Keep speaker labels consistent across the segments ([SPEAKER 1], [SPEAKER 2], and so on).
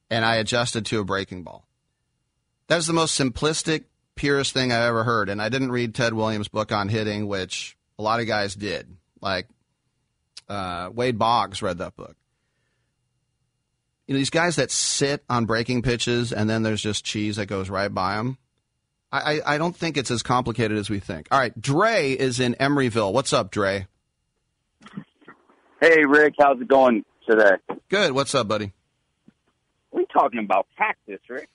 [SPEAKER 1] and I adjusted to a breaking ball. That was the most simplistic, purest thing I ever heard. And I didn't read Ted Williams' book on hitting, which a lot of guys did. Like Wade Boggs read that book. You know, these guys that sit on breaking pitches and then there's just cheese that goes right by them. I don't think it's as complicated as we think. All right, Dre is in Emeryville. What's up, Dre?
[SPEAKER 2] Hey, Rick, how's it going today?
[SPEAKER 1] Good. What's up, buddy?
[SPEAKER 2] We're talking about practice, Rick.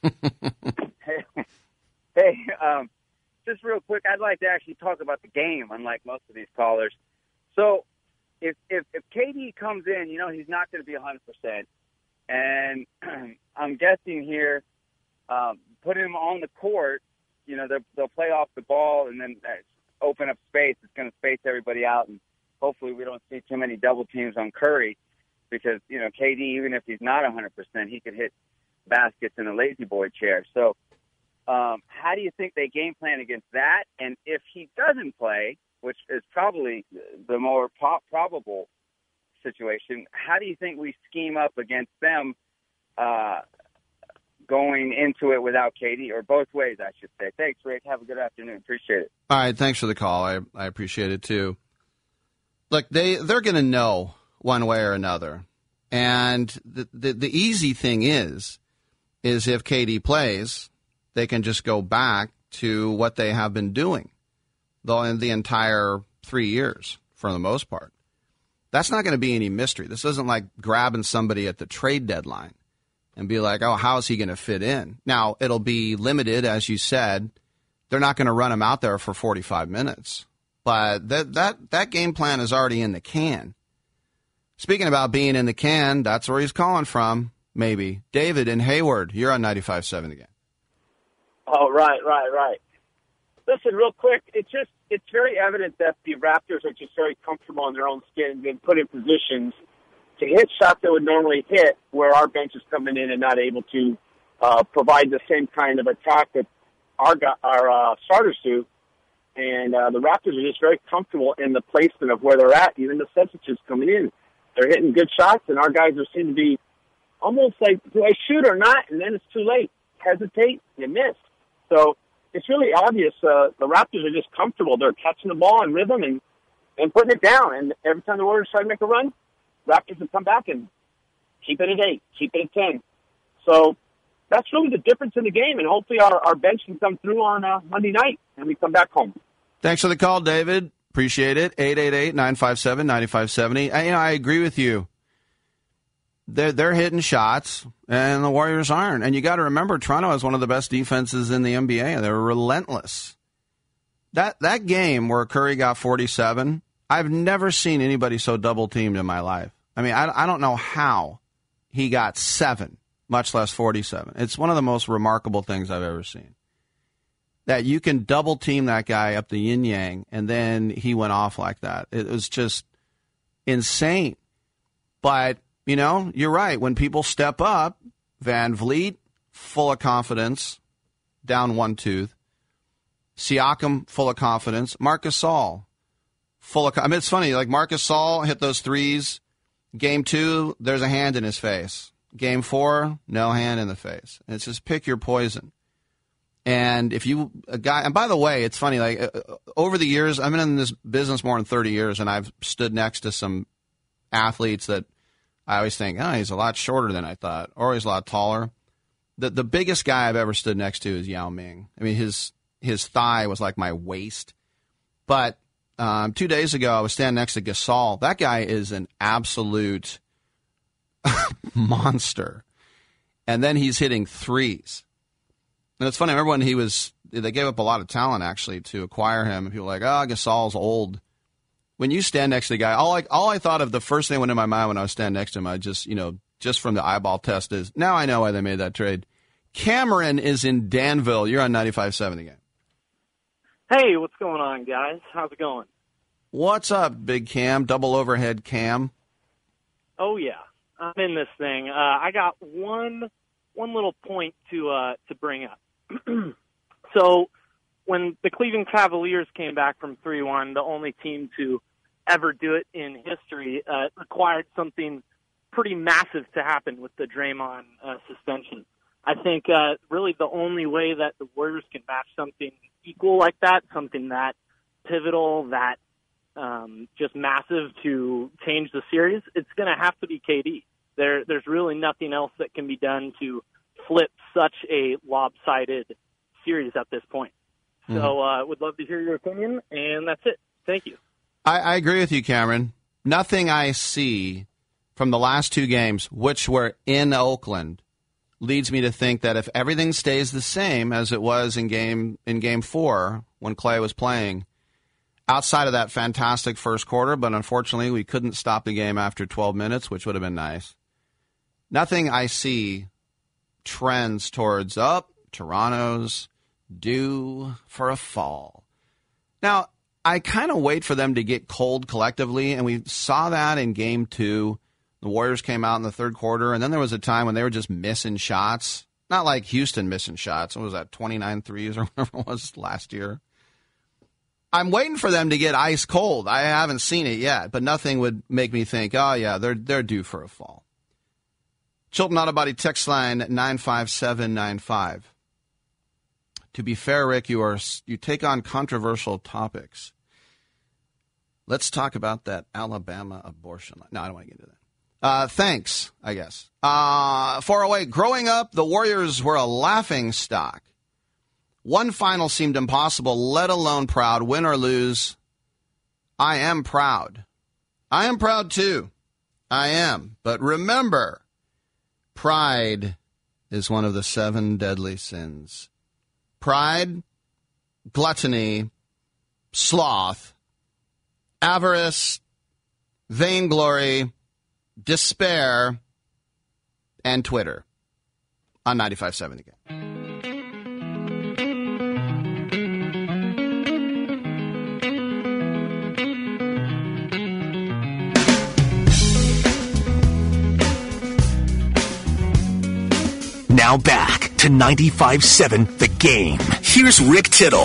[SPEAKER 2] Hey, just real quick, I'd like to actually talk about the game, unlike most of these callers. So if KD comes in, you know, he's not going to be 100%. And I'm guessing here, put him on the court, you know, they'll play off the ball and then open up space. It's going to space everybody out, and hopefully we don't see too many double teams on Curry because, you know, KD, even if he's not 100%, he could hit baskets in a lazy boy chair. So how do you think they game plan against that? And if he doesn't play, which is probably the more probable situation, how do you think we scheme up against them going into it without KD, or both ways, I should say? Thanks, Rick. Have a good afternoon. Appreciate it.
[SPEAKER 1] All right, thanks for the call. I appreciate it, too. Look, they're going to know one way or another. And the easy thing is if KD plays, they can just go back to what they have been doing the entire 3 years, for the most part. That's not going to be any mystery. This isn't like grabbing somebody at the trade deadline and be like, oh, how is he going to fit in? Now, it'll be limited, as you said. They're not going to run him out there for 45 minutes. But that game plan is already in the can. Speaking about being in the can, that's where he's calling from, maybe. David in Hayward, you're on 95.7 again.
[SPEAKER 3] Oh, right. Listen, real quick, it's very evident that the Raptors are just very comfortable in their own skin and being put in positions to hit shots that would normally hit, where our bench is coming in and not able to provide the same kind of attack that our starters do. And the Raptors are just very comfortable in the placement of where they're at, even the substitutes coming in. They're hitting good shots, and our guys are seem to be almost like, do I shoot or not? And then it's too late. Hesitate, you miss. So it's really obvious the Raptors are just comfortable. They're catching the ball in rhythm and putting it down. And every time the Warriors try to make a run, Raptors will come back and keep it at 8, keep it at 10. So that's really the difference in the game, and hopefully our bench can come through on Monday night and we come back home.
[SPEAKER 1] Thanks for the call, David. Appreciate it. 888-957-9570. I agree with you. They're hitting shots, and the Warriors aren't. And you got to remember, Toronto has one of the best defenses in the NBA. They're relentless. That game where Curry got 47, I've never seen anybody so double-teamed in my life. I mean, I don't know how he got 7, much less 47. It's one of the most remarkable things I've ever seen. That you can double-team that guy up the yin-yang, and then he went off like that. It was just insane. But, you know, you're right. When people step up, Van Vliet, full of confidence, down one tooth. Siakam, full of confidence. Marc Gasol, full of confidence. I mean, it's funny. Like, Marc Gasol hit those threes. Game 2, there's a hand in his face. Game 4, no hand in the face. And it's just pick your poison. And if you, a guy, and by the way, it's funny, like, over the years, I've been in this business more than 30 years, and I've stood next to some athletes that I always think, oh, he's a lot shorter than I thought, or he's a lot taller. The biggest guy I've ever stood next to is Yao Ming. I mean, his thigh was like my waist. But 2 days ago, I was standing next to Gasol. That guy is an absolute monster. And then he's hitting threes. And it's funny, I remember when they gave up a lot of talent, actually, to acquire him. And people were like, oh, Gasol's old. When you stand next to the guy, all I thought of, the first thing that went in my mind when I was standing next to him, I just, just from the eyeball test is, now I know why they made that trade. Cameron is in Danville. You're on 95.7 again.
[SPEAKER 4] Hey, what's going on, guys? How's it going?
[SPEAKER 1] What's up, Big Cam? Double overhead Cam.
[SPEAKER 4] Oh, yeah. I'm in this thing. I got one little point to bring up. So when the Cleveland Cavaliers came back from 3-1, the only team to ever do it in history, it required something pretty massive to happen with the Draymond suspension. I think really the only way that the Warriors can match something equal like that, something that pivotal, that just massive to change the series, it's going to have to be KD. There's really nothing else that can be done to flip such a lopsided series at this point. Mm-hmm. So would love to hear your opinion, and that's it. Thank you.
[SPEAKER 1] I agree with you, Cameron. Nothing I see from the last two games, which were in Oakland, leads me to think that if everything stays the same as it was in game 4 when Clay was playing, outside of that fantastic first quarter, but unfortunately we couldn't stop the game after 12 minutes, which would have been nice. Nothing I see trends towards Toronto's due for a fall. Now, I kind of wait for them to get cold collectively, and we saw that in game 2. The Warriors came out in the third quarter, and then there was a time when they were just missing shots. Not like Houston missing shots. What was that, 29 threes or whatever it was last year? I'm waiting for them to get ice cold. I haven't seen it yet, but nothing would make me think, oh, yeah, they're due for a fall. Chilton Auto Body text line 95795. To be fair, Rick, you take on controversial topics. Let's talk about that Alabama abortion line. No, I don't want to get into that. Thanks, I guess. 408, growing up, the Warriors were a laughing stock. One final seemed impossible, let alone proud. Win or lose, I am proud. I am proud, too. I am. But remember, pride is one of the 7 deadly sins. Pride, gluttony, sloth, avarice, vainglory, despair, and Twitter. On 95.7 again.
[SPEAKER 5] Now back to 95.7 The Game. Here's Rick Tittle.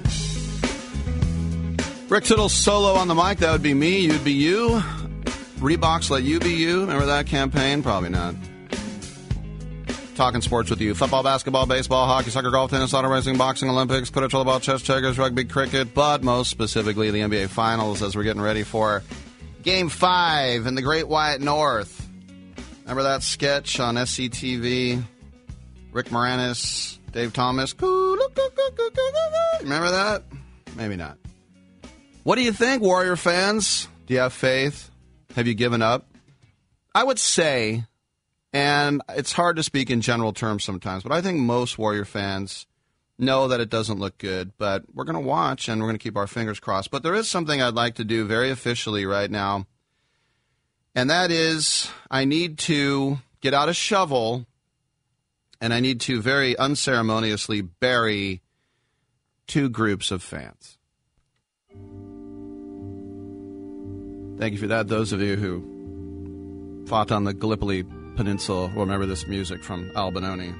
[SPEAKER 1] Rick Tittle solo on the mic. That would be me. You'd be you. Reebok's Let You Be You. Remember that campaign? Probably not. Talking sports with you. Football, basketball, baseball, hockey, soccer, golf, tennis, auto racing, boxing, Olympics, quidditch, volleyball, chess, checkers, rugby, cricket, but most specifically the NBA Finals as we're getting ready for Game 5 in the Great White North. Remember that sketch on SCTV? Rick Moranis, Dave Thomas. Remember that? Maybe not. What do you think, Warrior fans? Do you have faith? Have you given up? I would say, and it's hard to speak in general terms sometimes, but I think most Warrior fans know that it doesn't look good, but we're going to watch and we're going to keep our fingers crossed. But there is something I'd like to do very officially right now, and that is I need to get out a shovel and I need to very unceremoniously bury 2 groups of fans. Thank you for that. Those of you who fought on the Gallipoli Peninsula will remember this music from Al Benoni.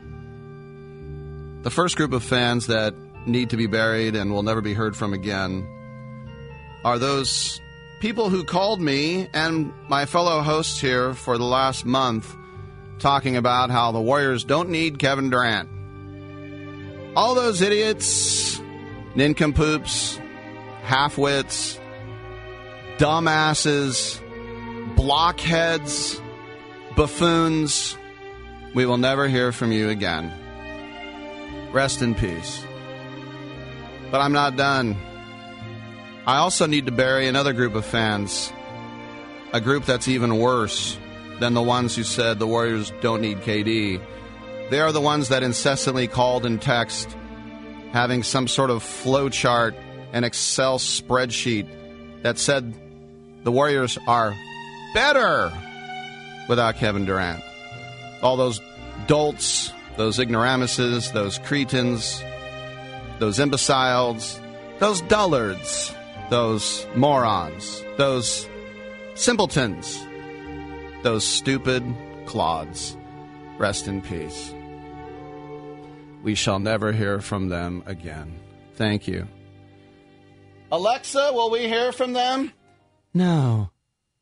[SPEAKER 1] The first group of fans that need to be buried and will never be heard from again are those people who called me and my fellow hosts here for the last month talking about how the Warriors don't need Kevin Durant. All those idiots, nincompoops, half-wits, dumbasses, blockheads, buffoons, we will never hear from you again. Rest in peace. But I'm not done. I also need to bury another group of fans, a group that's even worse than the ones who said the Warriors don't need KD. They are the ones that incessantly called and text, having some sort of flow chart, an Excel spreadsheet that said the Warriors are better without Kevin Durant. All those dolts, those ignoramuses, those cretins, those imbeciles, those dullards, those morons, those simpletons, those stupid clods. Rest in peace. We shall never hear from them again. Thank you. Alexa, will we hear from them? No.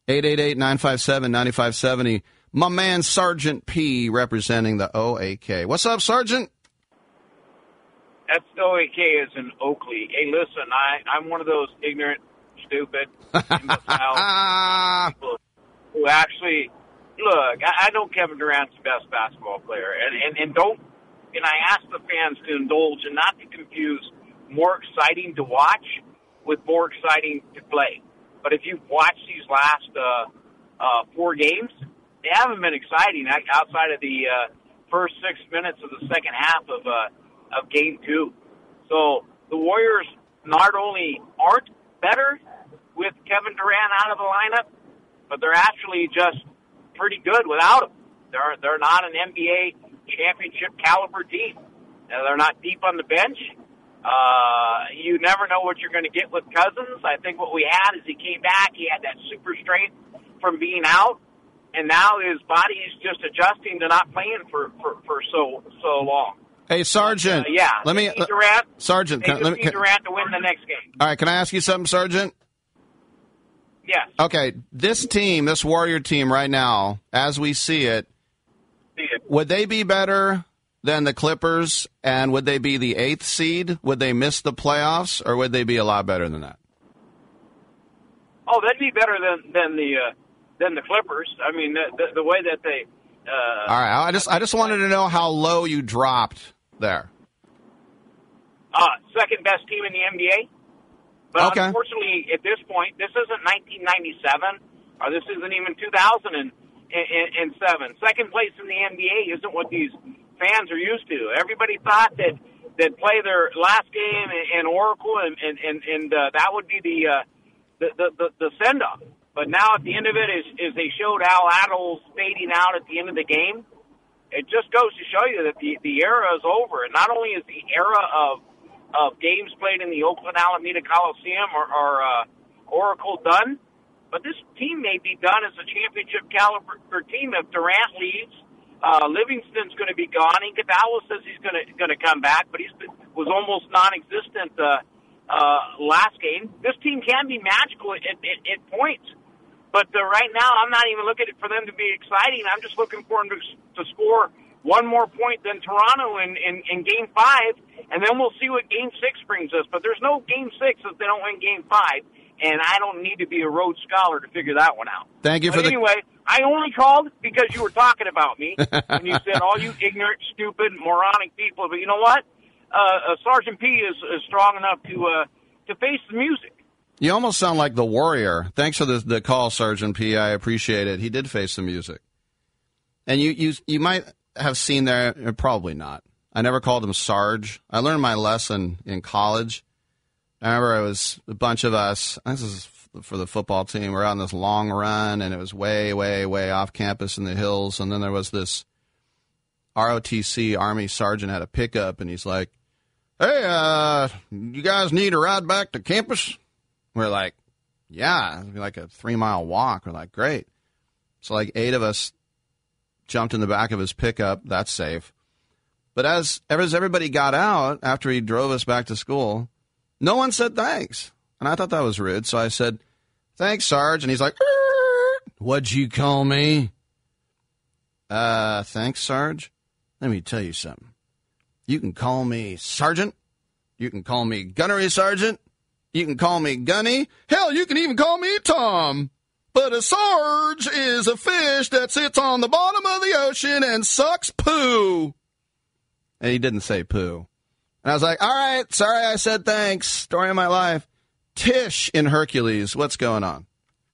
[SPEAKER 1] 888-957-9570. My man, Sergeant P, representing the OAK. What's up, Sergeant?
[SPEAKER 6] That's OAK is in Oakley. Hey, listen, I'm one of those ignorant, stupid, imbecile people who actually, look, I know Kevin Durant's the best basketball player, and I ask the fans to indulge and not to confuse more exciting to watch with more exciting to play. But if you've watched these last 4 games, they haven't been exciting outside of the first 6 minutes of the second half of Game 2. So the Warriors not only aren't better with Kevin Durant out of the lineup, but they're actually just pretty good without him. They're not an NBA championship caliber team. They're not deep on the bench. You never know what you're going to get with Cousins. I think what we had is he came back. He had that super strength from being out, and now his body is just adjusting to not playing for so long.
[SPEAKER 1] Hey, Sergeant. Sergeant,
[SPEAKER 6] let me Durant to win the next game.
[SPEAKER 1] All right, can I ask you something, Sergeant?
[SPEAKER 6] Yes.
[SPEAKER 1] Okay, this team, this Warrior team right now, as we see it, would they be better than the Clippers, and would they be the 8th seed? Would they miss the playoffs, or would they be a lot better than that?
[SPEAKER 6] Oh, they'd be better than the Clippers. I mean, the way that they.
[SPEAKER 1] All right, I just wanted to know how low you dropped there.
[SPEAKER 6] Second best team in the NBA. But
[SPEAKER 1] okay.
[SPEAKER 6] Unfortunately, at this point, this isn't 1997, or this isn't even 2007. Second place in the NBA isn't what these fans are used to. Everybody thought that they'd play their last game in Oracle, and that would be the send-off. But now at the end of it is they showed Al Attles fading out at the end of the game. It just goes to show you that the era is over. And not only is the era of games played in the Oakland Alameda Coliseum or Oracle done, but this team may be done as a championship caliber team if Durant leaves. Livingston's going to be gone. Iguodala says he's going to come back, but was almost non-existent last game. This team can be magical at points, but right now I'm not even looking for them to be exciting. I'm just looking for them to score one more point than Toronto in Game 5, and then we'll see what Game 6 brings us. But there's no Game 6 if they don't win Game 5, and I don't need to be a Rhodes Scholar to figure that one out.
[SPEAKER 1] Thank you for
[SPEAKER 6] anyway, I only called because you were talking about me, and you said all you ignorant, stupid, moronic people. But you know what? Sergeant P is strong enough to face the music.
[SPEAKER 1] You almost sound like the Warrior. Thanks for the call, Sergeant P. I appreciate it. He did face the music. And you might have seen there, probably not. I never called him Sarge. I learned my lesson in college. I remember it was a bunch of us. This is for the football team. We're on this long run, and it was way, way, way off campus in the hills. And then there was this ROTC Army sergeant had a pickup, and he's like, "Hey, you guys need a ride back to campus?" We're like, "Yeah, it'd be like a 3-mile walk." We're like, "Great." So like 8 of us jumped in the back of his pickup. That's safe. But as everybody got out after he drove us back to school, no one said thanks. And I thought that was rude. So I said, "Thanks, Sarge." And he's like, "What'd you call me?" Thanks, Sarge. Let me tell you something. You can call me Sergeant. You can call me Gunnery Sergeant. You can call me Gunny. Hell, you can even call me Tom. But a Sarge is a fish that sits on the bottom of the ocean and sucks poo. And he didn't say poo. And I was like, all right, sorry I said thanks. Story of my life. Tish in Hercules, what's going on?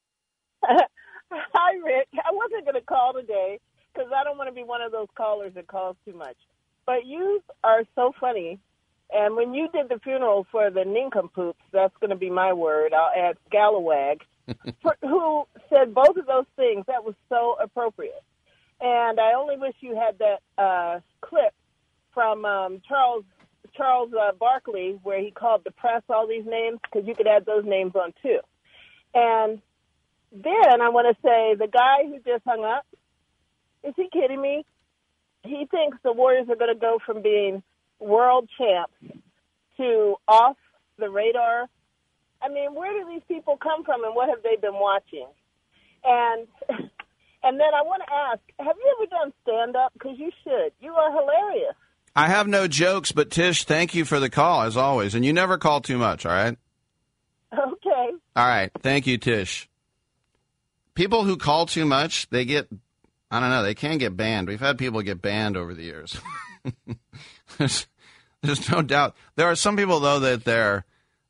[SPEAKER 7] Hi, Rick. I wasn't going to call today because I don't want to be one of those callers that calls too much. But you are so funny. And when you did the funeral for the nincompoops, that's going to be my word, I'll add scalawag, who said both of those things. That was so appropriate. And I only wish you had that clip from Charles Barkley where he called the press all these names, because you could add those names on too. And then I want to say the guy who just hung up, is he kidding me? He thinks the Warriors are going to go from being world champs to off the radar. I mean, where do these people come from and what have they been watching? And then I want to ask, have you ever done stand-up? Because you should. You are hilarious.
[SPEAKER 1] I have no jokes, but Tish, thank you for the call, as always. And you never call too much, all right?
[SPEAKER 7] Okay.
[SPEAKER 1] All right. Thank you, Tish. People who call too much, they get, I don't know, they can get banned. We've had people get banned over the years. There's no doubt. There are some people, though, that they're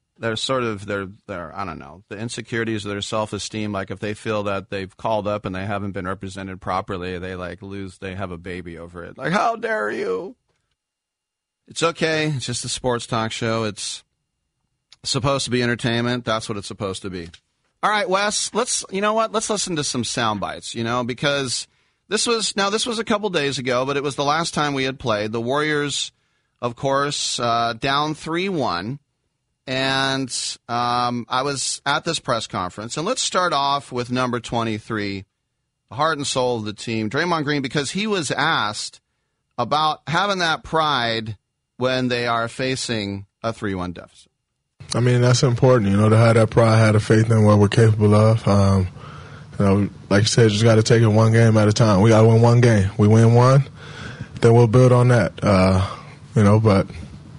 [SPEAKER 1] I don't know, the insecurities of their self-esteem, like if they feel that they've called up and they haven't been represented properly, they have a baby over it. Like, how dare you? It's okay. It's just a sports talk show. It's supposed to be entertainment. That's what it's supposed to be. All right, Wes, let's listen to some sound bites, because this was a couple days ago, but it was the last time we had played. The Warriors, of course, down 3-1. And I was at this press conference. And let's start off with number 23, the heart and soul of the team, Draymond Green, because he was asked about having that pride when they are facing a 3-1 deficit.
[SPEAKER 8] I mean, that's important, to have that pride, have the faith in what we're capable of. Like you said, just got to take it one game at a time. We got to win one game. We win one, then we'll build on that. But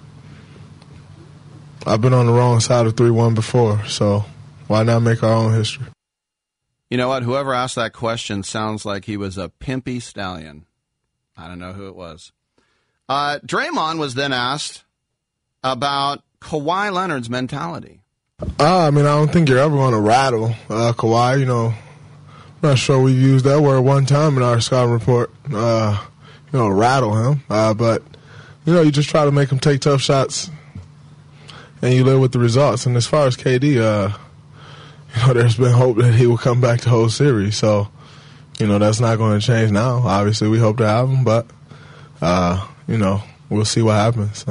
[SPEAKER 8] I've been on the wrong side of 3-1 before, so why not make our own history?
[SPEAKER 1] You know what? Whoever asked that question sounds like he was a pimpy stallion. I don't know who it was. Draymond was then asked about Kawhi Leonard's mentality.
[SPEAKER 8] I don't think you're ever going to rattle Kawhi. I'm not sure we used that word one time in our scouting report. Rattle him. But you just try to make him take tough shots, and you live with the results. And as far as KD, there's been hope that he will come back the whole series. So, that's not going to change now. Obviously, we hope to have him, but we'll see what happens.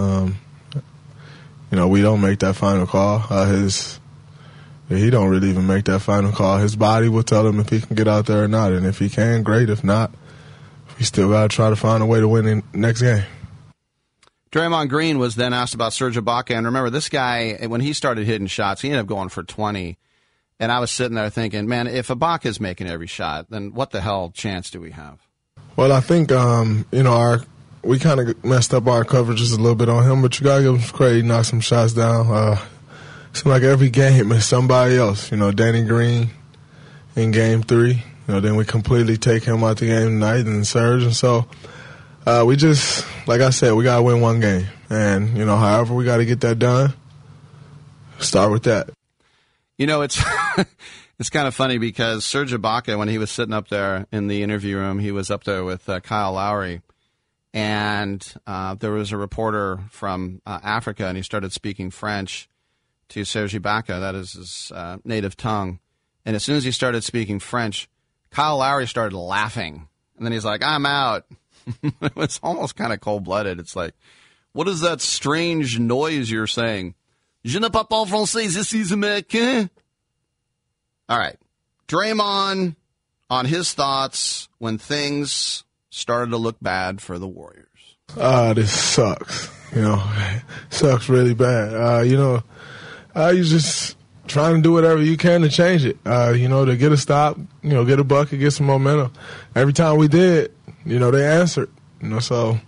[SPEAKER 8] We don't make that final call. He don't really even make that final call. His body will tell him if he can get out there or not. And if he can, great. If not, we still got to try to find a way to win the next game.
[SPEAKER 1] Draymond Green was then asked about Serge Ibaka. And remember, this guy, when he started hitting shots, he ended up going for 20. And I was sitting there thinking, man, if Ibaka's making every shot, then what the hell chance do we have?
[SPEAKER 8] Well, I think, we kind of messed up our coverages a little bit on him, but you got to give him credit. He knocked some shots down. Seems like every game is somebody else. Danny Green in Game 3. Then we completely take him out the game tonight and Serge. And so we just, like I said, we got to win one game. And, however we got to get that done, start with that.
[SPEAKER 1] It's it's kind of funny because Serge Ibaka, when he was sitting up there in the interview room, he was up there with Kyle Lowry. And there was a reporter from Africa, and he started speaking French to Serge Ibaka. That is his native tongue. And as soon as he started speaking French, Kyle Lowry started laughing. And then he's like, I'm out. It was almost kind of cold-blooded. It's like, what is that strange noise you're saying? Je ne parle pas français, je suis américain. All right. Draymond on his thoughts when things started to look bad for the Warriors.
[SPEAKER 8] This sucks. Sucks really bad. You just trying to do whatever you can to change it. To get a stop, get a bucket, get some momentum. Every time we did, they answered. So,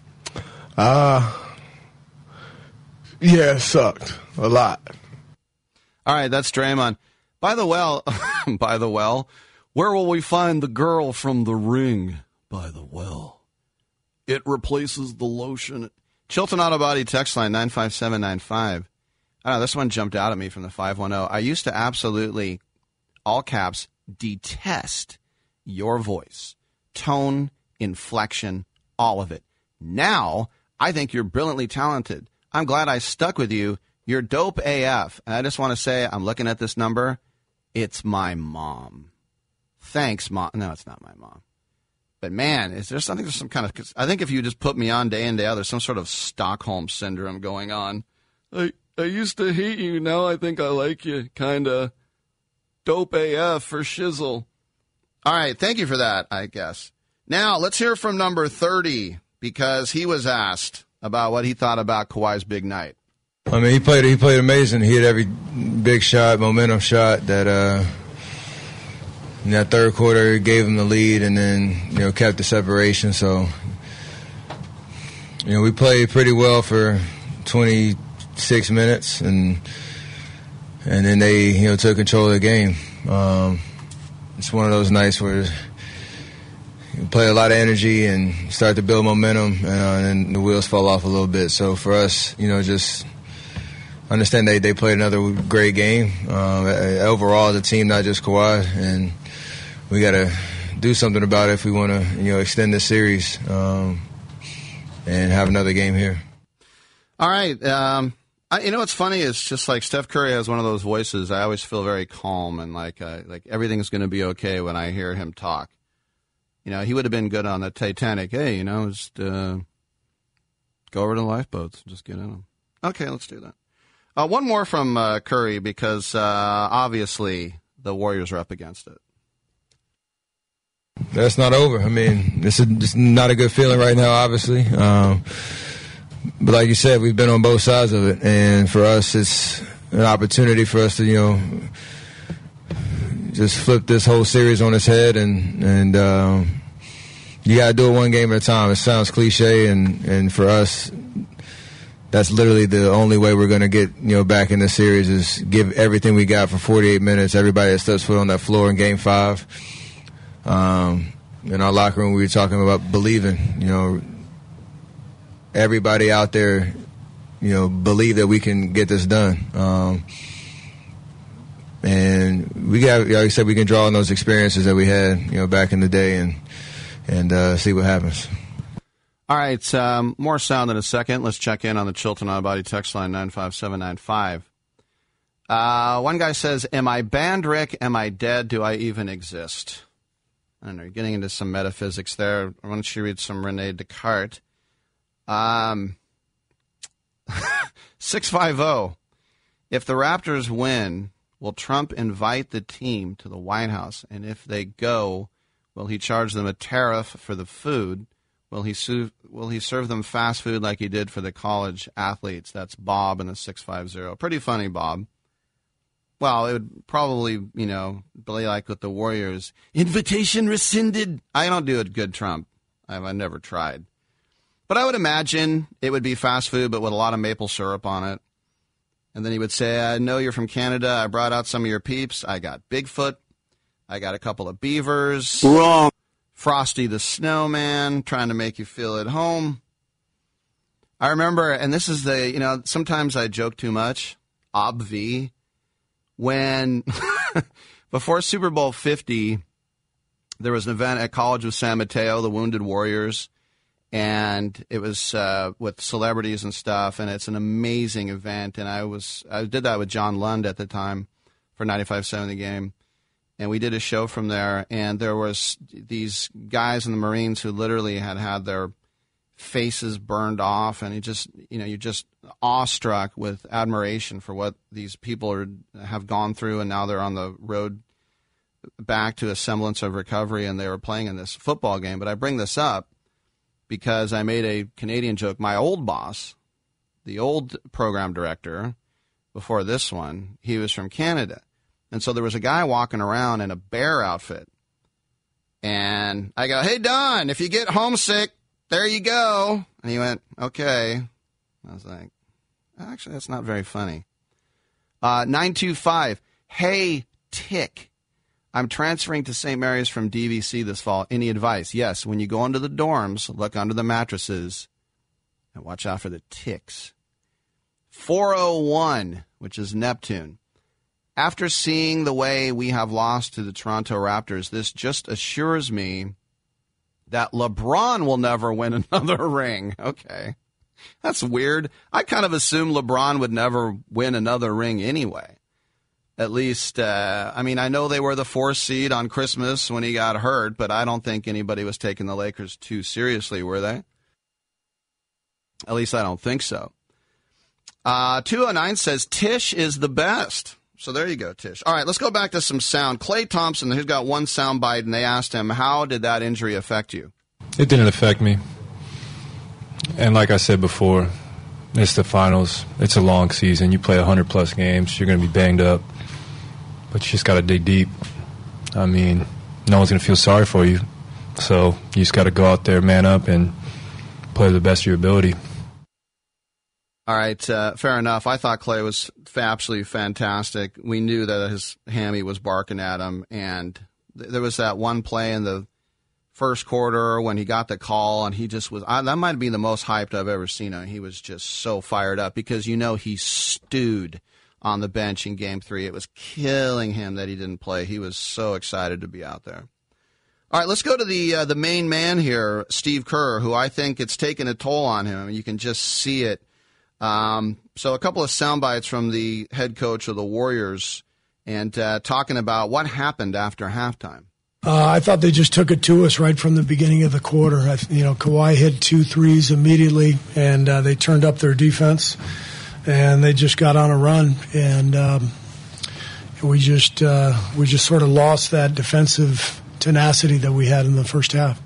[SPEAKER 8] it sucked a lot.
[SPEAKER 1] All right, that's Draymond. By the well, where will we find the girl from The Ring? By the well. It replaces the lotion. Chilton Auto Body text line 95795. I don't know, this one jumped out at me from the 510. I used to absolutely, all caps, detest your voice, tone, inflection, all of it. Now, I think you're brilliantly talented. I'm glad I stuck with you. You're dope AF. And I just want to say, I'm looking at this number. It's my mom. Thanks, Mom. No, it's not my mom. But, man, is there something, there's some kind of, I think if you just put me on day in, day out, there's some sort of Stockholm syndrome going on. I used to hate you. Now I think I like you. Kind of dope AF for shizzle. All right. Thank you for that, I guess. Now, let's hear from number 30 because he was asked about what he thought about Kawhi's big night.
[SPEAKER 9] I mean, he played amazing. He hit every big shot, momentum shot that in that third quarter, gave them the lead, and then kept the separation. So we played pretty well for 26 minutes, and then they took control of the game. It's one of those nights where you play a lot of energy and start to build momentum, and the wheels fall off a little bit. So for us, just understand they played another great game. Overall, the team, not just Kawhi, and we got to do something about it if we want to extend this series and have another game here.
[SPEAKER 1] All right. What's funny is just like Steph Curry has one of those voices. I always feel very calm and like everything's going to be okay when I hear him talk. He would have been good on the Titanic. Hey, just go over to the lifeboats. Just get in them. Okay, let's do that. One more from Curry because obviously the Warriors are up against it.
[SPEAKER 9] That's not over. I mean, this is just not a good feeling right now, obviously. But like you said, we've been on both sides of it. And for us, it's an opportunity for us to, just flip this whole series on its head. And you got to do it one game at a time. It sounds cliche. And for us, that's literally the only way we're going to get, back in the series is give everything we got for 48 minutes. Everybody that steps foot on that floor in Game 5. In our locker room, we were talking about believing, everybody out there, believe that we can get this done. And we got, like I said, we can draw on those experiences that we had, back in the day and see what happens.
[SPEAKER 1] All right, more sound in a second. Let's check in on the Chilton On Body text line 95795. One guy says, "Am I banned, Rick? Am I dead? Do I even exist?" I don't know. You're getting into some metaphysics there. Why don't you read some Rene Descartes? 650. If the Raptors win, will Trump invite the team to the White House? And if they go, will he charge them a tariff for the food? Will he serve them fast food like he did for the college athletes? That's Bob in the 650. Pretty funny, Bob. Well, it would probably, be like with the Warriors. Invitation rescinded. I don't do it good, Trump. I've never tried. But I would imagine it would be fast food, but with a lot of maple syrup on it. And then he would say, "I know you're from Canada. I brought out some of your peeps. I got Bigfoot. I got a couple of beavers.
[SPEAKER 2] Wrong.
[SPEAKER 1] Frosty the Snowman, trying to make you feel at home." I remember, and this is sometimes I joke too much, obvi, when before Super Bowl 50, there was an event at College of San Mateo, the Wounded Warriors, and it was with celebrities and stuff, and it's an amazing event, and I did that with John Lund at the time for 95.7 The Game. And we did a show from there, and there was these guys in the Marines who literally had their faces burned off, and you're just awestruck with admiration for what these people have gone through, and now they're on the road back to a semblance of recovery, and they were playing in this football game. But I bring this up because I made a Canadian joke. My old boss, the old program director before this one, he was from Canada. And so there was a guy walking around in a bear outfit. And I go, "Hey, Don, if you get homesick, there you go." And he went, "Okay." I was like, actually, that's not very funny. 925, "Hey, Tick, I'm transferring to St. Mary's from DVC this fall. Any advice?" Yes, when you go into the dorms, look under the mattresses and watch out for the ticks. 401, which is Neptune. "After seeing the way we have lost to the Toronto Raptors, this just assures me that LeBron will never win another ring." Okay. That's weird. I kind of assumed LeBron would never win another ring anyway. At least, I know they were the 4th seed on Christmas when he got hurt, but I don't think anybody was taking the Lakers too seriously, were they? At least I don't think so. 209 says, "Tish is the best." So there you go, Tish. All right, let's go back to some sound. Klay Thompson, who's got one sound bite, and they asked him, "How did that injury affect you?"
[SPEAKER 10] It didn't affect me. And like I said before, it's the finals. It's a long season. You play 100-plus games. You're going to be banged up. But you just got to dig deep. I mean, no one's going to feel sorry for you. So you just got to go out there, man up, and play to the best of your ability.
[SPEAKER 1] All right, fair enough. I thought Clay was absolutely fantastic. We knew that his hammy was barking at him, and there was that one play in the first quarter when he got the call, and he just was that might be the most hyped I've ever seen him. He was just so fired up because he stewed on the bench in Game 3. It was killing him that he didn't play. He was so excited to be out there. All right, let's go to the main man here, Steve Kerr, who I think it's taken a toll on him. You can just see it. So a couple of sound bites from the head coach of the Warriors and talking about what happened after halftime.
[SPEAKER 11] I thought they just took it to us right from the beginning of the quarter. Kawhi hit 2 threes immediately, and they turned up their defense, and they just got on a run. And we just sort of lost that defensive tenacity that we had in the first half.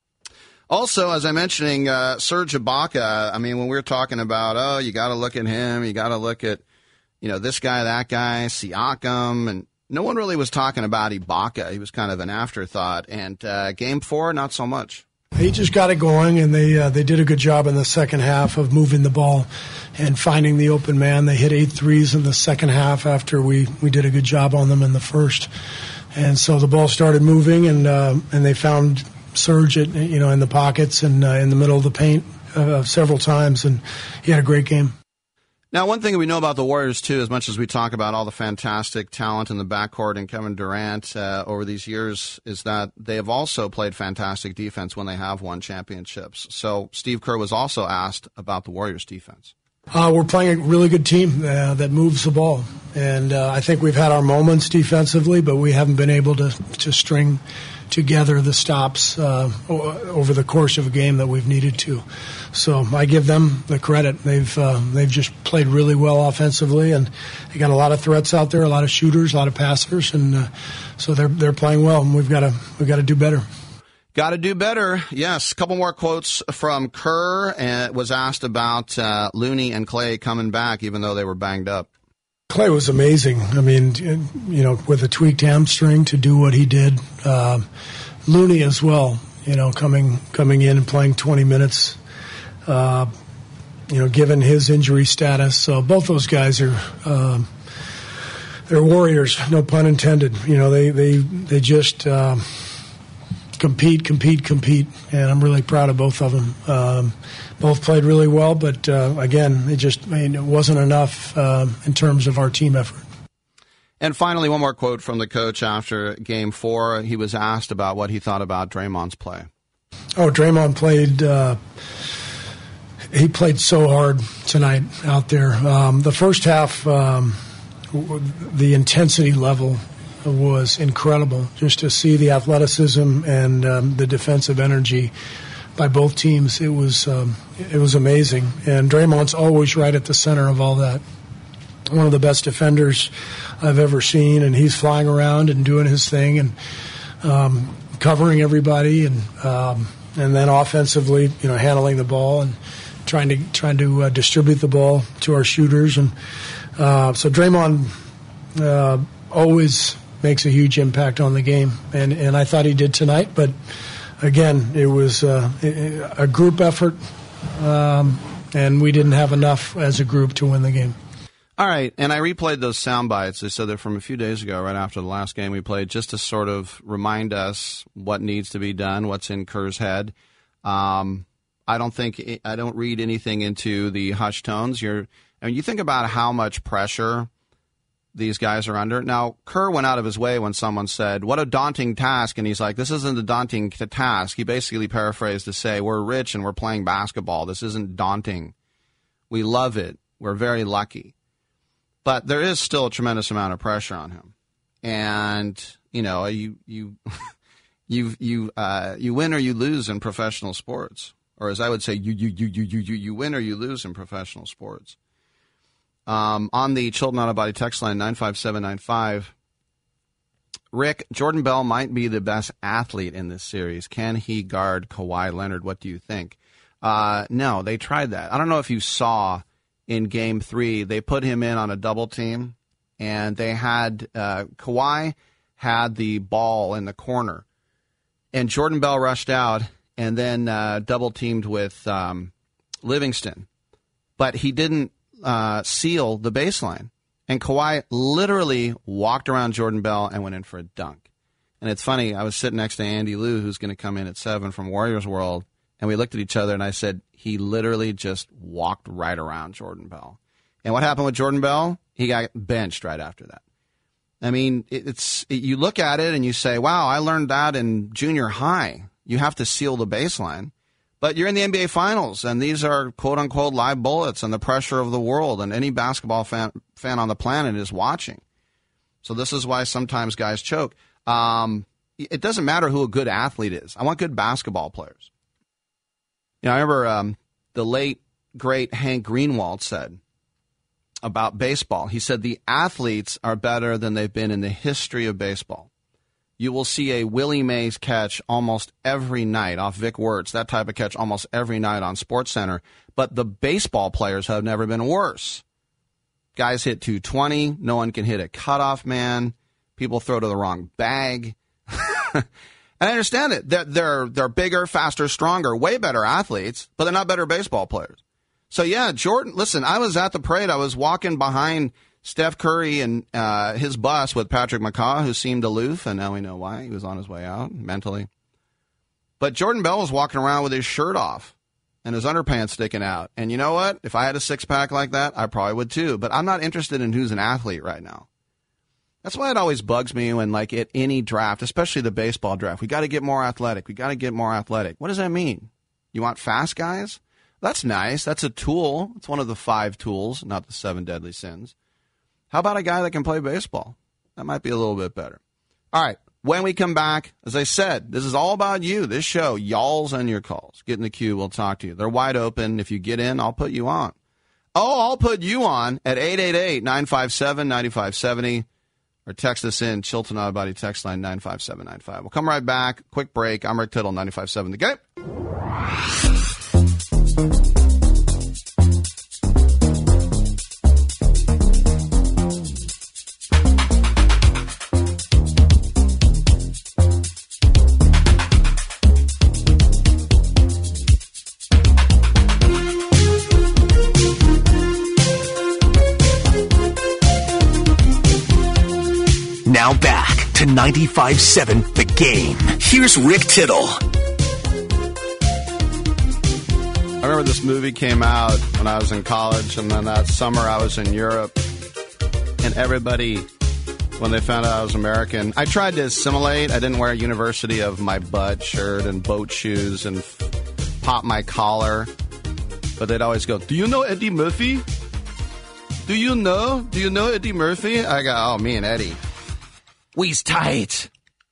[SPEAKER 1] Also, as I'm mentioning, Serge Ibaka, I mean, when we were talking about, you got to look at him, you got to look at, this guy, that guy, Siakam, and no one really was talking about Ibaka. He was kind of an afterthought. And Game 4, not so much.
[SPEAKER 11] He just got it going, and they did a good job in the second half of moving the ball and finding the open man. They hit 8 threes in the second half after we did a good job on them in the first. And so the ball started moving, and they found Serge in the pockets and in the middle of the paint several times, and he had a great game.
[SPEAKER 1] Now, one thing we know about the Warriors, too, as much as we talk about all the fantastic talent in the backcourt and Kevin Durant over these years, is that they have also played fantastic defense when they have won championships. So Steve Kerr was also asked about the Warriors' defense.
[SPEAKER 11] We're playing a really good team that moves the ball, and I think we've had our moments defensively, but we haven't been able to string together the stops over the course of a game that we've needed to. So I give them the credit. They've just played really well offensively, and they got a lot of threats out there, a lot of shooters, a lot of passers, and so they're playing well. And we've got to do better.
[SPEAKER 1] Got to do better. Yes. A couple more quotes from Kerr. And was asked about Looney and Clay coming back, even though they were banged up.
[SPEAKER 11] Clay was amazing. I mean, with a tweaked hamstring to do what he did. Looney as well, coming in and playing 20 minutes, given his injury status. So both those guys are, they're warriors, no pun intended. They just compete, and I'm really proud of both of them. Both played really well, but again, it wasn't enough in terms of our team effort.
[SPEAKER 1] And finally, one more quote from the coach after Game 4. He was asked about what he thought about Draymond's play.
[SPEAKER 11] Draymond played. He played so hard tonight out there. The first half, the intensity level was incredible. Just to see the athleticism and the defensive energy by both teams, it was amazing. And Draymond's always right at the center of all that. One of the best defenders I've ever seen, and he's flying around and doing his thing and covering everybody, and then offensively, handling the ball and trying to distribute the ball to our shooters. And so Draymond always makes a huge impact on the game, and I thought he did tonight. But again, it was a group effort, and we didn't have enough as a group to win the game.
[SPEAKER 1] All right, and I replayed those sound bites. They said they're from a few days ago, right after the last game we played, just to sort of remind us what needs to be done, what's in Kerr's head. I don't read anything into the hushed tones. You think about how much pressure these guys are under. Now, Kerr went out of his way when someone said, "What a daunting task," and he's like, "This isn't a daunting task." He basically paraphrased to say, "We're rich and we're playing basketball. This isn't daunting. We love it. We're very lucky." But there is still a tremendous amount of pressure on him, and you win or you lose in professional sports, or as I would say, you win or you lose in professional sports. On the Chilton Auto Body text line 95795, Rick, Jordan Bell might be the best athlete in this series. Can he guard Kawhi Leonard? What do you think? No, they tried that. I don't know if you saw. In Game 3, they put him in on a double team, and they had Kawhi had the ball in the corner, and Jordan Bell rushed out and then double-teamed with Livingston. But he didn't seal the baseline. And Kawhi literally walked around Jordan Bell and went in for a dunk. And it's funny, I was sitting next to Andy Liu, who's going to come in at 7 from Warriors World, and we looked at each other, and I said, he literally just walked right around Jordan Bell. And what happened with Jordan Bell? He got benched right after that. I mean, you look at it and you say, wow, I learned that in junior high. You have to seal the baseline. But you're in the NBA Finals, and these are quote-unquote live bullets and the pressure of the world, and any basketball fan on the planet is watching. So this is why sometimes guys choke. It doesn't matter who a good athlete is. I want good basketball players. You know, I remember the late, great Hank Greenwald said about baseball. He said the athletes are better than they've been in the history of baseball. You will see a Willie Mays catch almost every night off Vic Wirtz, that type of catch almost every night on SportsCenter. But the baseball players have never been worse. Guys hit 220. No one can hit a cutoff man. People throw to the wrong bag. And I understand it. They're bigger, faster, stronger, way better athletes, but they're not better baseball players. So, yeah, Jordan, listen, I was at the parade. I was walking behind Steph Curry and his bus with Patrick McCaw, who seemed aloof, and now we know why. He was on his way out mentally. But Jordan Bell was walking around with his shirt off and his underpants sticking out. And you know what? If I had a six-pack like that, I probably would too. But I'm not interested in who's an athlete right now. That's why it always bugs me when, like, at any draft, especially the baseball draft, we got to get more athletic. We got to get more athletic. What does that mean? You want fast guys? That's nice. That's a tool. It's one of the 5 tools, not the 7 deadly sins. How about a guy that can play baseball? That might be a little bit better. All right. When we come back, as I said, this is all about you. This show, y'all's and your calls. Get in the queue. We'll talk to you. They're wide open. If you get in, I'll put you on. Oh, I'll put you on at 888-957-9570. Or text us in, Chilton Auto Body text line 95795. We'll come right back. Quick break. I'm Rick Tittle, 95.7 The Game.
[SPEAKER 5] Now back to 95.7 The Game. Here's Rick Tittle.
[SPEAKER 1] I remember this movie came out when I was in college, and then that summer I was in Europe, and everybody, when they found out I was American, I tried to assimilate. I didn't wear a University of my butt shirt and boat shoes and pop my collar, but they'd always go, "Do you know Eddie Murphy? Do you know Eddie Murphy?" I go, "Oh, me and Eddie. We's tight.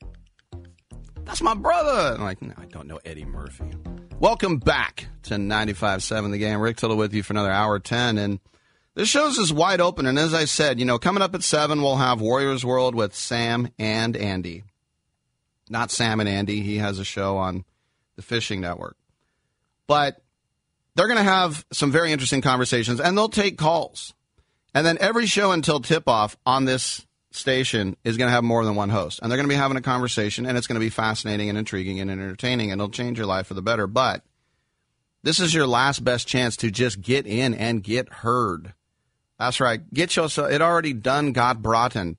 [SPEAKER 1] That's my brother." I'm like, "No, I don't know Eddie Murphy." Welcome back to 95.7 The Game. Rick Tittle with you for another hour 10. And this show's is wide open. And as I said, you know, coming up at 7, we'll have Warriors World with Sam and Andy. Not Sam and Andy. He has a show on the Fishing Network. But they're going to have some very interesting conversations, and they'll take calls. And then every show until tip-off on this station is going to have more than one host, and they're going to be having a conversation, and it's going to be fascinating and intriguing and entertaining, and it'll change your life for the better. But this is your last best chance to just get in and get heard. That's right. Get yourself. It already done got Broughton.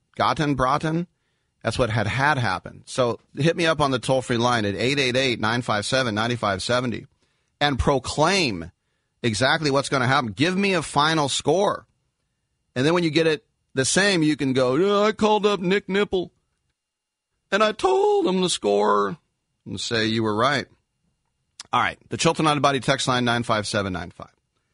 [SPEAKER 1] That's what had happened. So hit me up on the toll-free line at 888-957-9570 and proclaim exactly what's going to happen. Give me a final score. And then when you get it the same, you can go, "Yeah, I called up Nick Nipple, and I told him the score," and say you were right. All right, the Chilton Auto Body text line 95795.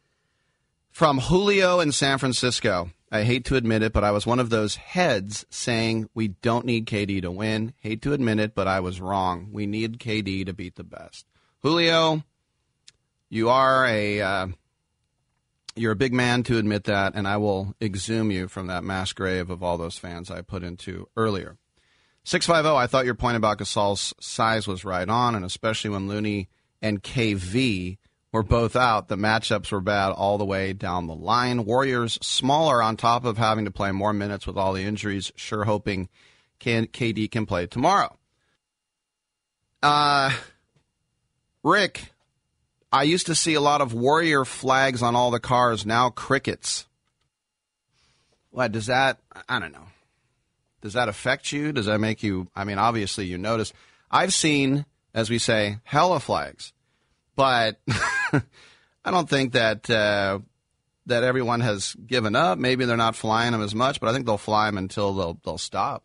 [SPEAKER 1] From Julio in San Francisco. I hate to admit it, but I was one of those heads saying we don't need KD to win. Hate to admit it, but I was wrong. We need KD to beat the best. Julio, you are you're a big man to admit that, and I will exhume you from that mass grave of all those fans I put into earlier. 650, I thought your point about Gasol's size was right on, and especially when Looney and KV were both out, the matchups were bad all the way down the line. Warriors smaller on top of having to play more minutes with all the injuries, sure hoping KD can play tomorrow. Rick, I used to see a lot of Warrior flags on all the cars, now crickets. What, does that, I don't know. Does that affect you? Does that make you, I mean, obviously you notice. I've seen, as we say, hella flags. But I don't think that that everyone has given up. Maybe they're not flying them as much, but I think they'll fly them until they'll stop.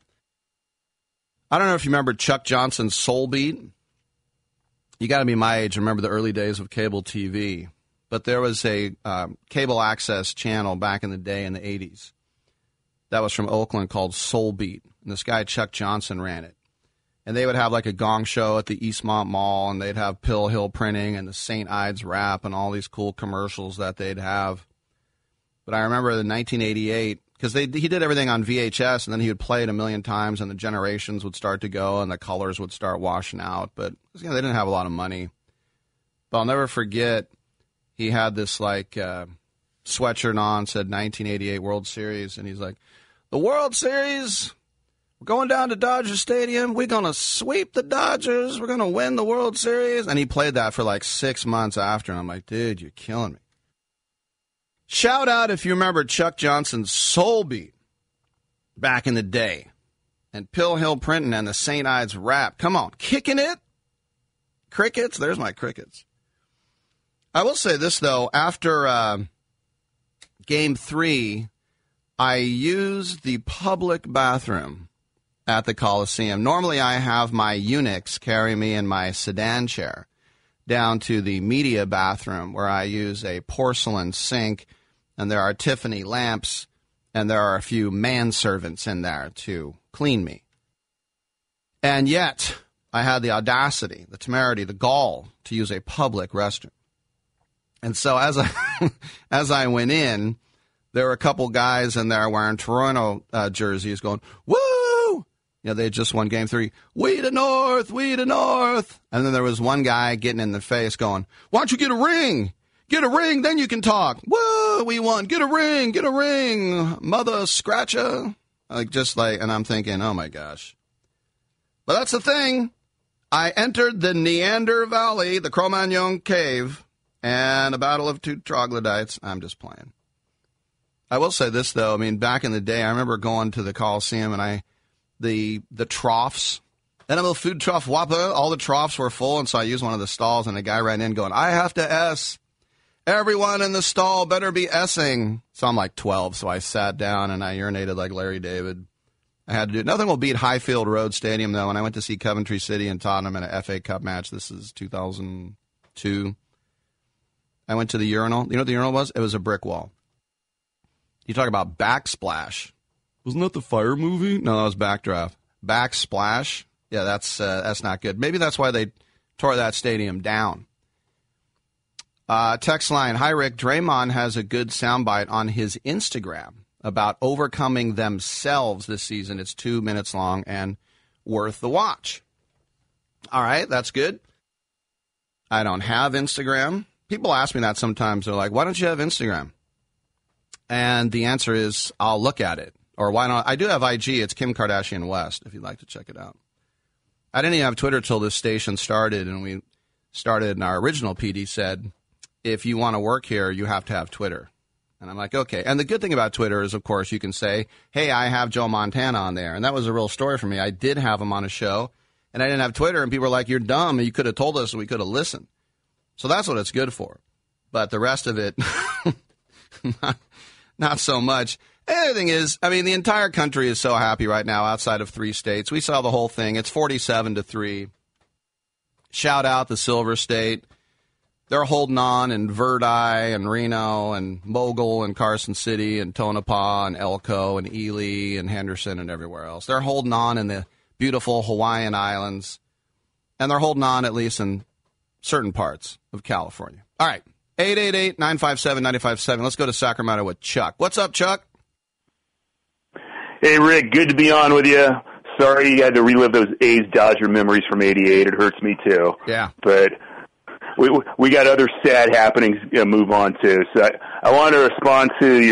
[SPEAKER 1] I don't know if you remember Chuck Johnson's Soul Beat. You got to be my age. Remember the early days of cable TV. But there was a cable access channel back in the day in the 80s that was from Oakland called Soul Beat. And this guy, Chuck Johnson, ran it. And they would have like a gong show at the Eastmont Mall, and they'd have Pill Hill Printing and the St. Ides Wrap and all these cool commercials that they'd have. But I remember in 1988, because he did everything on VHS, and then he would play it a million times, and the generations would start to go, and the colors would start washing out. But they didn't have a lot of money. But I'll never forget, he had this like sweatshirt on, said 1988 World Series, and he's like, the World Series, we're going down to Dodger Stadium. We're going to sweep the Dodgers. We're going to win the World Series. And he played that for like 6 months after, and I'm like, dude, you're killing me. Shout out if you remember Chuck Johnson's Soul Beat back in the day. And Pill Hill Printing and the St. Ides Wrap. Come on, kicking it. Crickets, there's my crickets. I will say this, though. After Game 3, I used the public bathroom at the Coliseum. Normally, I have my eunuchs carry me in my sedan chair down to the media bathroom where I use a porcelain sink, and there are Tiffany lamps, and there are a few manservants in there to clean me. And yet, I had the audacity, the temerity, the gall to use a public restroom. And so as I went in, there were a couple guys in there wearing Toronto jerseys going, woo! You know, they had just won Game 3. We the North, we the North. And then there was one guy getting in the face going, why don't you get a ring? Get a ring, then you can talk. Woo, we won. Get a ring, mother scratcher. And I'm thinking, oh my gosh. But that's the thing. I entered the Neander Valley, the Cro-Magnon Cave, and a battle of two troglodytes. I'm just playing. I will say this, though. I mean, back in the day, I remember going to the Coliseum, and the troughs, animal food trough Whopper, all the troughs were full, and so I used one of the stalls, and a guy ran in going, I have to S. Everyone in the stall better be S-ing. So I'm like 12, so I sat down, and I urinated like Larry David. I had to do it. Nothing will beat Highfield Road Stadium, though, when I went to see Coventry City and Tottenham in a FA Cup match. This is 2002. I went to the urinal. You know what the urinal was? It was a brick wall. You talk about backsplash. Wasn't that the Fire movie? No, that was Backdraft. Backsplash? Yeah, that's not good. Maybe that's why they tore that stadium down. Text line, hi, Rick. Draymond has a good soundbite on his Instagram about overcoming themselves this season. It's 2 minutes long and worth the watch. All right, that's good. I don't have Instagram. People ask me that sometimes. They're like, why don't you have Instagram? And the answer is, I'll look at it. Or why not? I do have IG. It's Kim Kardashian West, if you'd like to check it out. I didn't even have Twitter till this station started, and we started, and our original PD said, if you want to work here, you have to have Twitter. And I'm like, okay. And the good thing about Twitter is, of course, you can say, hey, I have Joe Montana on there. And that was a real story for me. I did have him on a show, and I didn't have Twitter, and people were like, you're dumb, and you could have told us, and we could have listened. So that's what it's good for. But the rest of it, not so much. And the other thing is, I mean, the entire country is so happy right now outside of 3 states. We saw the whole thing. It's 47-3. Shout out the Silver State. They're holding on in Verdi and Reno and Mogul and Carson City and Tonopah and Elko and Ely and Henderson and everywhere else. They're holding on in the beautiful Hawaiian Islands. And they're holding on at least in certain parts of California. All right. 888-957-957. Let's go to Sacramento with Chuck. What's up, Chuck?
[SPEAKER 12] Hey, Rick. Good to be on with you. Sorry you had to relive those A's-Dodger memories from '88. It hurts me, too.
[SPEAKER 1] Yeah.
[SPEAKER 12] But we got other sad happenings to move on to. So I wanted to respond to your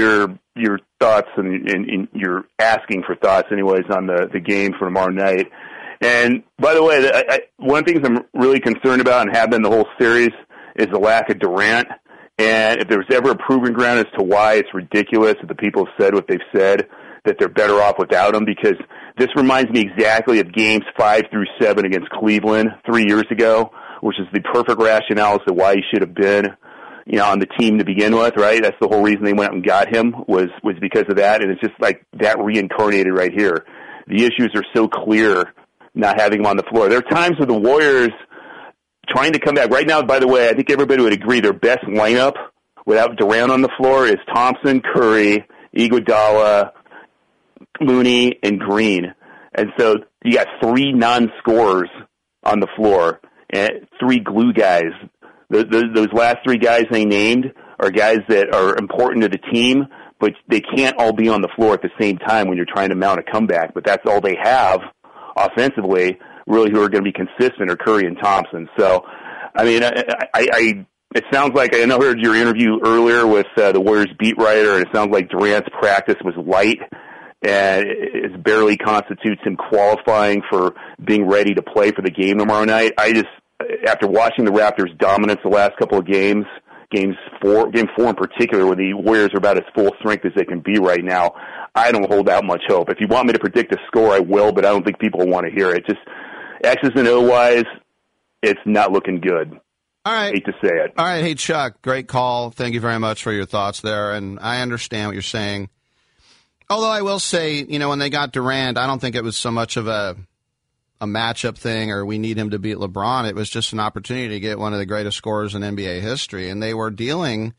[SPEAKER 12] your thoughts and you're asking for thoughts anyways on the game for tomorrow night. And by the way, one of the things I'm really concerned about and have been the whole series is the lack of Durant. And if there was ever a proving ground as to why it's ridiculous that the people have said what they've said, that they're better off without him, because this reminds me exactly of games 5 through 7 against Cleveland 3 years ago, which is the perfect rationale as to why he should have been, on the team to begin with, right? That's the whole reason they went out and got him was because of that, and it's just like that reincarnated right here. The issues are so clear not having him on the floor. There are times where the Warriors trying to come back. Right now, by the way, I think everybody would agree their best lineup without Durant on the floor is Thompson, Curry, Iguodala, Mooney, and Green. And so you got 3 non-scorers on the floor and 3 glue guys. Those last 3 guys they named are guys that are important to the team, but they can't all be on the floor at the same time when you're trying to mount a comeback. But that's all they have offensively, really, who are going to be consistent are Curry and Thompson. So, I mean, it sounds like, I heard your interview earlier with the Warriors beat writer, and it sounds like Durant's practice was light, and it barely constitutes him qualifying for being ready to play for the game tomorrow night. After watching the Raptors' dominance the last couple of games, game 4 in particular, where the Warriors are about as full strength as they can be right now, I don't hold out much hope. If you want me to predict a score, I will, but I don't think people want to hear it. Just X's and O-wise, it's not looking good.
[SPEAKER 1] All right.
[SPEAKER 12] Hate to say it.
[SPEAKER 1] All right. Hey, Chuck, great call. Thank you very much for your thoughts there, and I understand what you're saying. Although I will say, when they got Durant, I don't think it was so much of a matchup thing or we need him to beat LeBron. It was just an opportunity to get one of the greatest scorers in NBA history. And they were dealing,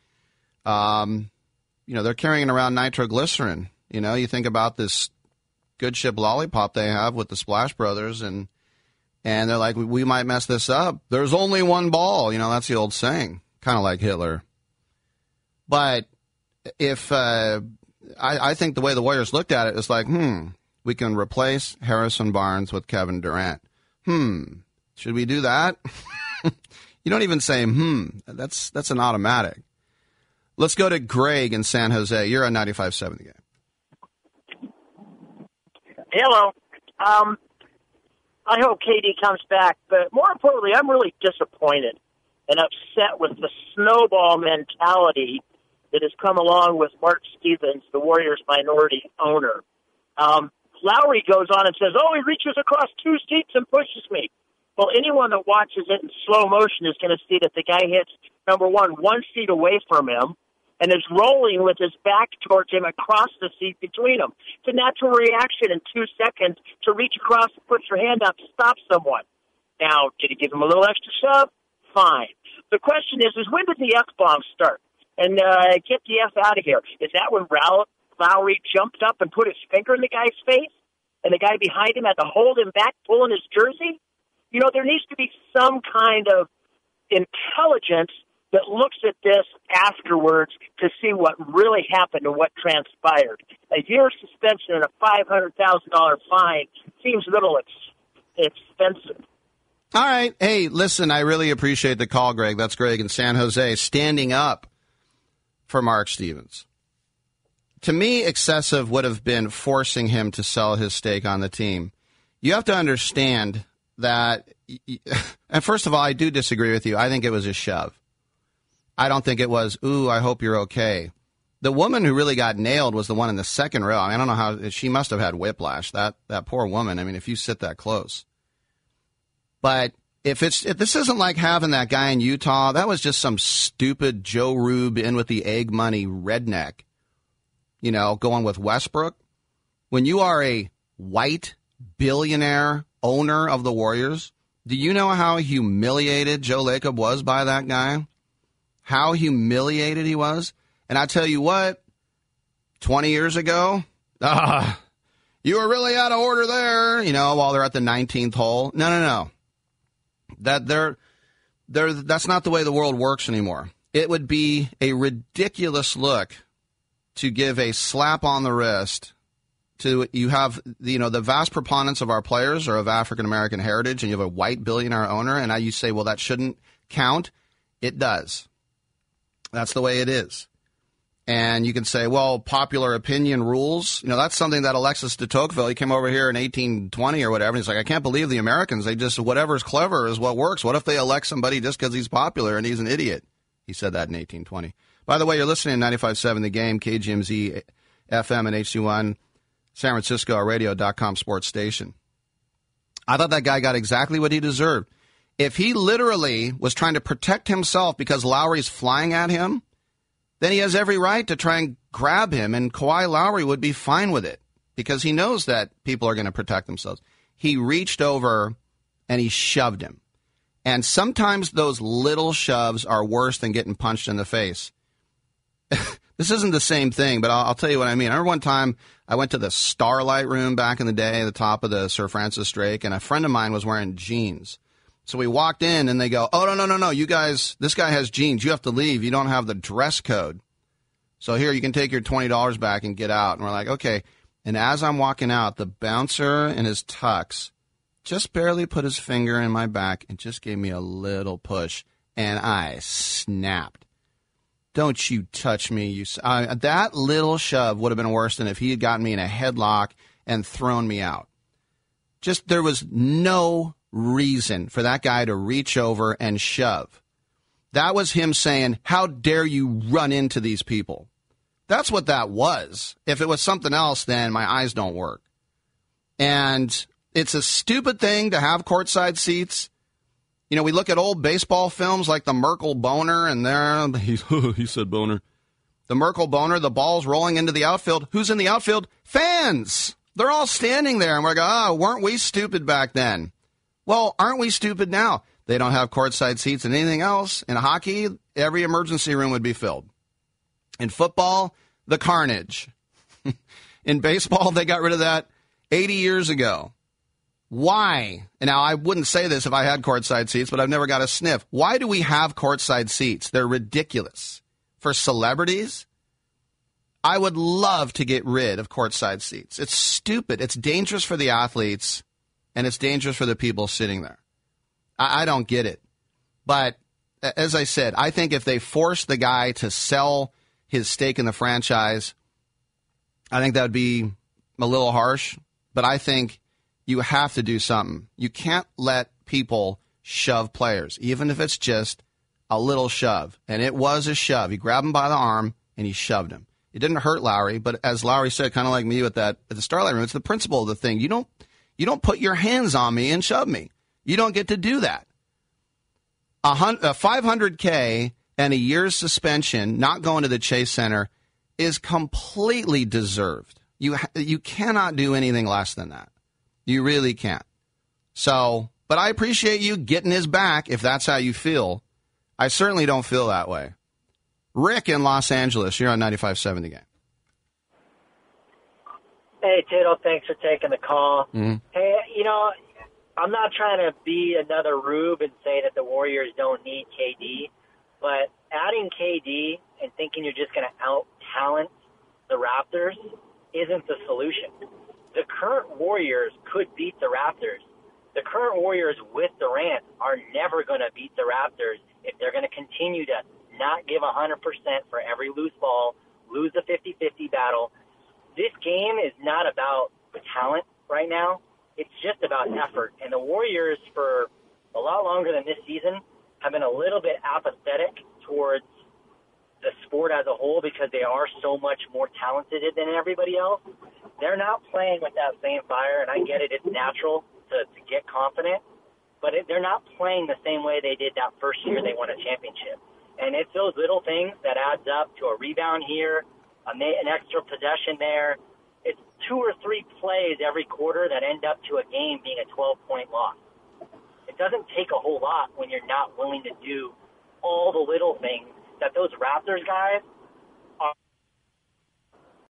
[SPEAKER 1] they're carrying around nitroglycerin. You think about this good ship lollipop they have with the Splash Brothers, and they're like, we might mess this up. There's only one ball. That's the old saying, kind of like Hitler. But if I think the way the Warriors looked at it is like, we can replace Harrison Barnes with Kevin Durant. Should we do that? You don't even say, That's an automatic. Let's go to Greg in San Jose. You're on 95.7 The Game.
[SPEAKER 13] Hello. I hope KD comes back, but more importantly, I'm really disappointed and upset with the snowball mentality that has come along with Mark Stevens, the Warriors' minority owner. Lowry goes on and says, he reaches across 2 seats and pushes me. Well, anyone that watches it in slow motion is going to see that the guy hits, number 1 seat away from him and is rolling with his back towards him across the seat between them. It's a natural reaction in 2 seconds to reach across and put your hand up to stop someone. Now, did he give him a little extra shove? Fine. The question is when did the F-bomb start? And get the F out of here. Is that when Lowry jumped up and put his finger in the guy's face, and the guy behind him had to hold him back, pulling his jersey? There needs to be some kind of intelligence that looks at this afterwards to see what really happened and what transpired. A year's suspension and a $500,000 fine seems a little expensive.
[SPEAKER 1] All right. Hey, listen, I really appreciate the call, Greg. That's Greg in San Jose, standing up for Mark Stevens. To me, excessive would have been forcing him to sell his stake on the team. You have to understand that, and first of all, I do disagree with you. I think it was a shove. I don't think it was, I hope you're okay. The woman who really got nailed was the one in the second row. I don't know how, she must have had whiplash, that poor woman. I mean, if you sit that close. But if this isn't like having that guy in Utah, that was just some stupid Joe Rube in with the egg money redneck. Going with Westbrook. When you are a white billionaire owner of the Warriors, do you know how humiliated Joe Lacob was by that guy? How humiliated he was? And I tell you what, 20 years ago, you were really out of order there, while they're at the 19th hole. No. That's not the way the world works anymore. It would be a ridiculous look to give a slap on the wrist to, you have, the vast preponderance of our players are of African-American heritage, and you have a white billionaire owner, and now you say, well, that shouldn't count. It does. That's the way it is. And you can say, well, popular opinion rules. That's something that Alexis de Tocqueville, he came over here in 1820 or whatever. And he's like, I can't believe the Americans. They just, whatever's clever is what works. What if they elect somebody just because he's popular and he's an idiot? He said that in 1820. By the way, you're listening to 95.7 The Game, KGMZ FM and HD1, San Francisco Radio.com sports station. I thought that guy got exactly what he deserved. If he literally was trying to protect himself because Lowry's flying at him, then he has every right to try and grab him, and Kawhi Lowry would be fine with it because he knows that people are going to protect themselves. He reached over and he shoved him. And sometimes those little shoves are worse than getting punched in the face. This isn't the same thing, but I'll tell you what I mean. I remember one time I went to the Starlight Room back in the day at the top of the Sir Francis Drake, and a friend of mine was wearing jeans. So we walked in, and they go, oh, no, you guys, this guy has jeans. You have to leave. You don't have the dress code. So here, you can take your $20 back and get out. And we're like, okay. And as I'm walking out, the bouncer in his tux just barely put his finger in my back and just gave me a little push, and I snapped. Don't you touch me. That little shove would have been worse than if he had gotten me in a headlock and thrown me out. Just there was no reason for that guy to reach over and shove. That was him saying, how dare you run into these people? That's what that was. If it was something else, then my eyes don't work. And it's a stupid thing to have courtside seats. We look at old baseball films like the Merkle Boner, and there, he said boner. The Merkle Boner, the ball's rolling into the outfield. Who's in the outfield? Fans! They're all standing there, and we're going, weren't we stupid back then? Well, aren't we stupid now? They don't have courtside seats and anything else. In hockey, every emergency room would be filled. In football, the carnage. In baseball, they got rid of that 80 years ago. Why? And now, I wouldn't say this if I had courtside seats, but I've never got a sniff. Why do we have courtside seats? They're ridiculous. For celebrities, I would love to get rid of courtside seats. It's stupid. It's dangerous for the athletes, and it's dangerous for the people sitting there. I don't get it. But as I said, I think if they force the guy to sell his stake in the franchise, I think that would be a little harsh. But I think you have to do something. You can't let people shove players, even if it's just a little shove. And it was a shove. He grabbed him by the arm, and he shoved him. It didn't hurt Lowry, but as Lowry said, kind of like me at the Starlight Room, it's the principle of the thing. You don't put your hands on me and shove me. You don't get to do that. A $500K and a year's suspension, not going to the Chase Center, is completely deserved. You cannot do anything less than that. You really can't. So, but I appreciate you getting his back if that's how you feel. I certainly don't feel that way. Rick in Los Angeles, you're on 95.7 The Game.
[SPEAKER 14] Hey, Tito, thanks for taking the call.
[SPEAKER 1] Mm-hmm.
[SPEAKER 14] Hey, I'm not trying to be another Rube and say that the Warriors don't need KD, but adding KD and thinking you're just going to out-talent the Raptors isn't the solution. The current Warriors could beat the Raptors. The current Warriors with Durant are never going to beat the Raptors if they're going to continue to not give 100% for every loose ball, lose the 50-50 battle. This game is not about the talent right now. It's just about effort. And the Warriors, for a lot longer than this season, have been a little bit apathetic towards the sport as a whole because they are so much more talented than everybody else. They're not playing with that same fire, and I get it. It's natural to get confident, but they're not playing the same way they did that first year they won a championship. And it's those little things that adds up to a rebound here, an extra possession there. It's 2 or 3 plays every quarter that end up to a game being a 12-point loss. It doesn't take a whole lot when you're not willing to do all the little things that those Raptors guys